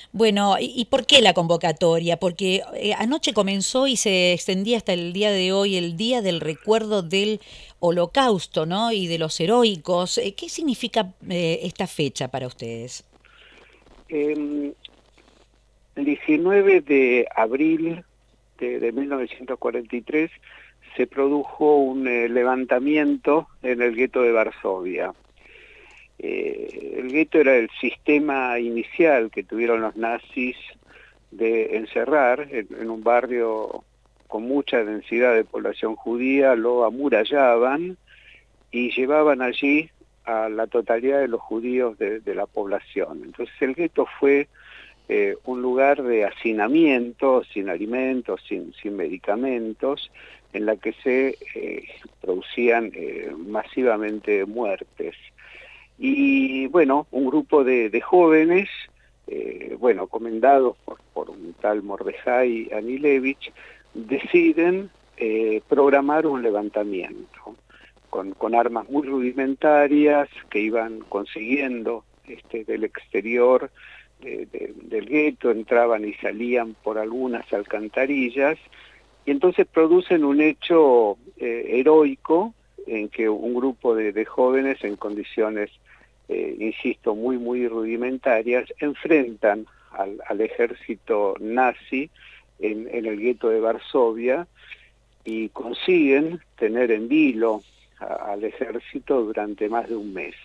Bueno, ¿y por qué la convocatoria? Porque anoche comenzó y se extendía hasta el día de hoy, el Día del Recuerdo del Holocausto, ¿no? Y de los heroicos. ¿Qué significa esta fecha para ustedes? El 19 de abril de 1943 se produjo un levantamiento en el gueto de Varsovia. El gueto era el sistema inicial que tuvieron los nazis de encerrar en un barrio con mucha densidad de población judía, lo amurallaban y llevaban allí a la totalidad de los judíos de la población. Entonces el gueto fue un lugar de hacinamiento, sin alimentos, sin medicamentos, en la que se producían masivamente muertes. Y bueno, un grupo de jóvenes, comendados por un tal Mordejai Anilevich, deciden programar un levantamiento con armas muy rudimentarias que iban consiguiendo del exterior del gueto, entraban y salían por algunas alcantarillas, y entonces producen un hecho heroico en que un grupo de jóvenes en condiciones, insisto, muy rudimentarias, enfrentan al ejército nazi en el gueto de Varsovia y consiguen tener en vilo al ejército durante más de un mes.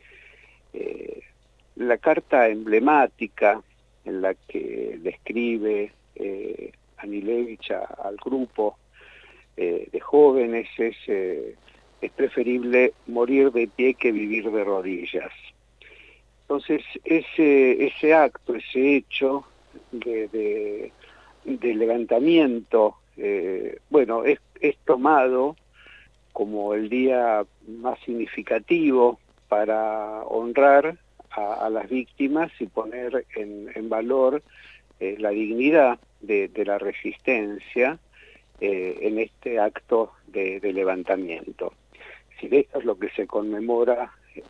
La carta emblemática en la que describe Anilevich al grupo de jóvenes es preferible morir de pie que vivir de rodillas. Entonces ese acto, ese hecho de levantamiento, es tomado como el día más significativo para honrar a las víctimas y poner en valor la dignidad de la resistencia en este acto de levantamiento. Si esto es lo que se conmemora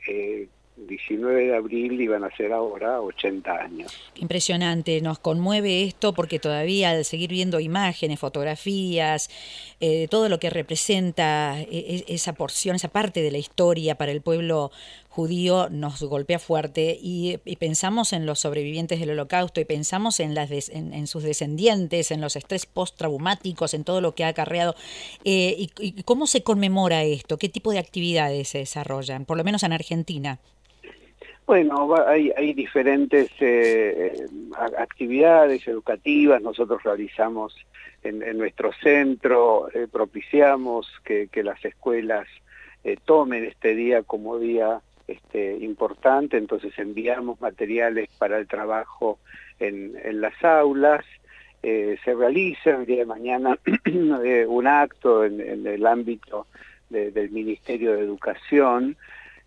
19 de abril y van a ser ahora 80 años. Impresionante, nos conmueve esto porque todavía al seguir viendo imágenes, fotografías, todo lo que representa esa porción, esa parte de la historia para el pueblo judío nos golpea fuerte y pensamos en los sobrevivientes del Holocausto y pensamos en, en sus descendientes, en los estrés postraumáticos, en todo lo que ha acarreado. Y cómo se conmemora esto? ¿Qué tipo de actividades se desarrollan? Por lo menos en Argentina. Bueno, hay diferentes actividades educativas. Nosotros realizamos en nuestro centro, propiciamos que las escuelas tomen este día como día importante, entonces enviamos materiales para el trabajo en las aulas. Se realiza el día de mañana un acto en el ámbito del Ministerio de Educación.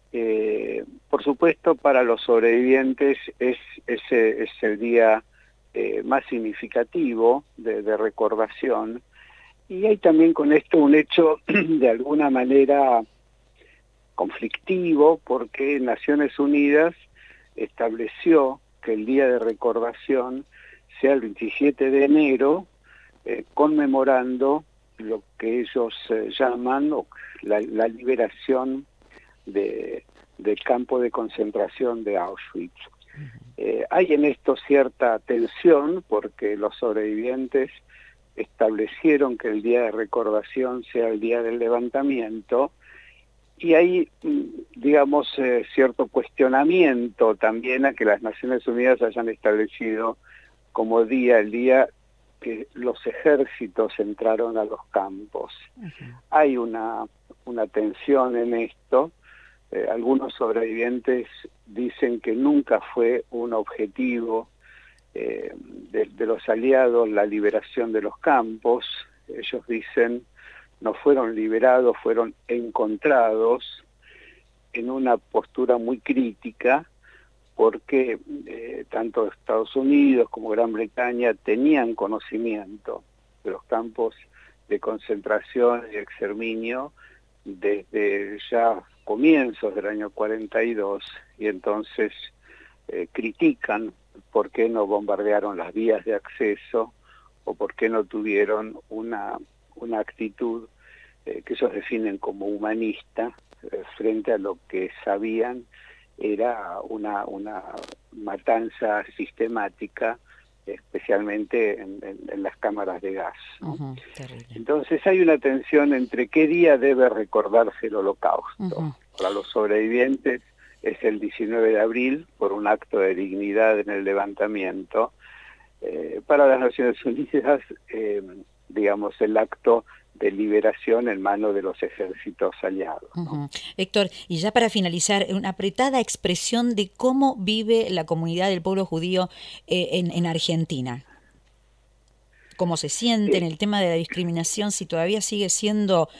Por supuesto, para los sobrevivientes ese es el día más significativo de recordación, y hay también con esto un hecho de alguna manera conflictivo, porque Naciones Unidas estableció que el día de recordación sea el 27 de enero, conmemorando lo que ellos llaman la liberación del campo de concentración de Auschwitz. Hay en esto cierta tensión porque los sobrevivientes establecieron que el día de recordación sea el día del levantamiento, y hay, digamos, cierto cuestionamiento también a que las Naciones Unidas hayan establecido como día el día que los ejércitos entraron a los campos. Hay una tensión en esto. Algunos sobrevivientes dicen que nunca fue un objetivo de los aliados la liberación de los campos. Ellos dicen no fueron liberados, fueron encontrados en una postura muy crítica, porque tanto Estados Unidos como Gran Bretaña tenían conocimiento de los campos de concentración y exterminio desde ya comienzos del año 42, y entonces critican por qué no bombardearon las vías de acceso o por qué no tuvieron una actitud que ellos definen como humanista frente a lo que sabían era una matanza sistemática, especialmente en las cámaras de gas, ¿no? Entonces hay una tensión entre qué día debe recordarse el Holocausto. Para los sobrevivientes es el 19 de abril, por un acto de dignidad en el levantamiento. Para las Naciones Unidas, digamos, el acto de liberación en manos de los ejércitos aliados, ¿no? Héctor, y ya para finalizar, una apretada expresión de cómo vive la comunidad del pueblo judío en Argentina. ¿Cómo se siente en el tema de la discriminación? Si todavía sigue siendo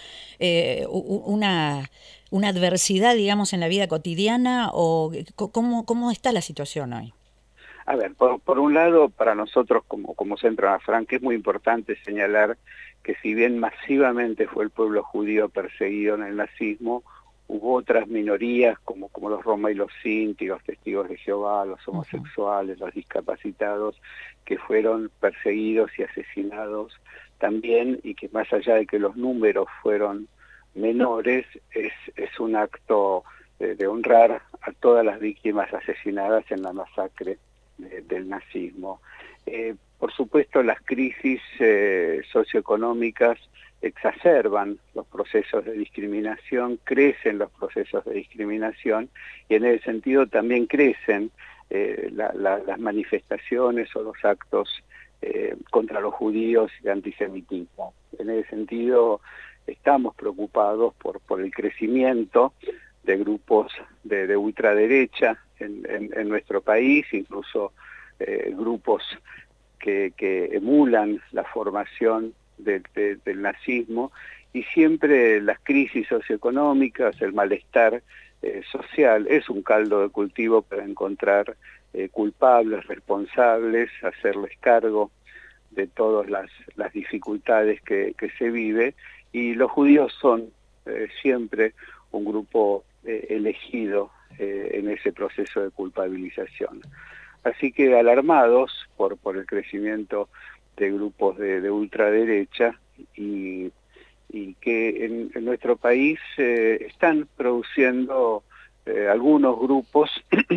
una adversidad, digamos, en la vida cotidiana, o ¿cómo está la situación hoy? A ver, por un lado, para nosotros como Centro Ana Frank es muy importante señalar que si bien masivamente fue el pueblo judío perseguido en el nazismo, hubo otras minorías como los roma y los sinti, los testigos de Jehová, los homosexuales, los discapacitados, que fueron perseguidos y asesinados también, y que más allá de que los números fueron menores, es un acto de honrar a todas las víctimas asesinadas en la masacre del nazismo. Por supuesto, las crisis socioeconómicas exacerban los procesos de discriminación, crecen los procesos de discriminación, y en ese sentido también crecen las manifestaciones o los actos contra los judíos y antisemitismo. En ese sentido estamos preocupados por el crecimiento de grupos de ultraderecha en nuestro país, incluso grupos que emulan la formación del nazismo, y siempre las crisis socioeconómicas, el malestar social es un caldo de cultivo para encontrar culpables, responsables, hacerles cargo de todas las dificultades que se vive, y los judíos son siempre un grupo elegido en ese proceso de culpabilización. Así que alarmados por el crecimiento de grupos de ultraderecha y que en nuestro país están produciendo algunos grupos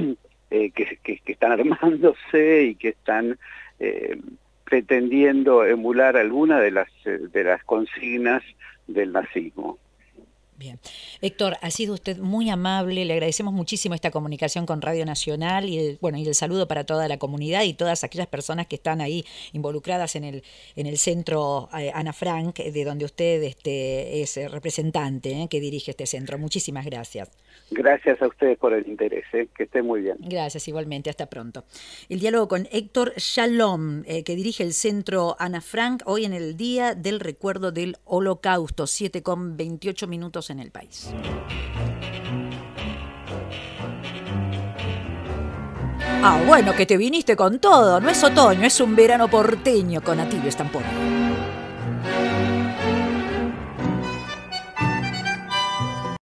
que están armándose y que están pretendiendo emular alguna de las consignas del nazismo. Bien. Héctor, ha sido usted muy amable, le agradecemos muchísimo esta comunicación con Radio Nacional y el saludo para toda la comunidad y todas aquellas personas que están ahí involucradas en el centro Ana Frank, de donde usted es representante, que dirige este centro. Muchísimas gracias. Gracias a ustedes por el interés, que estén muy bien. Gracias, igualmente, hasta pronto. El diálogo con Héctor Shalom, que dirige el centro Ana Frank, hoy en el Día del Recuerdo del Holocausto, 7:28 en el país. Bueno, que te viniste con todo. No es otoño, es un verano porteño con Atilio Stampone.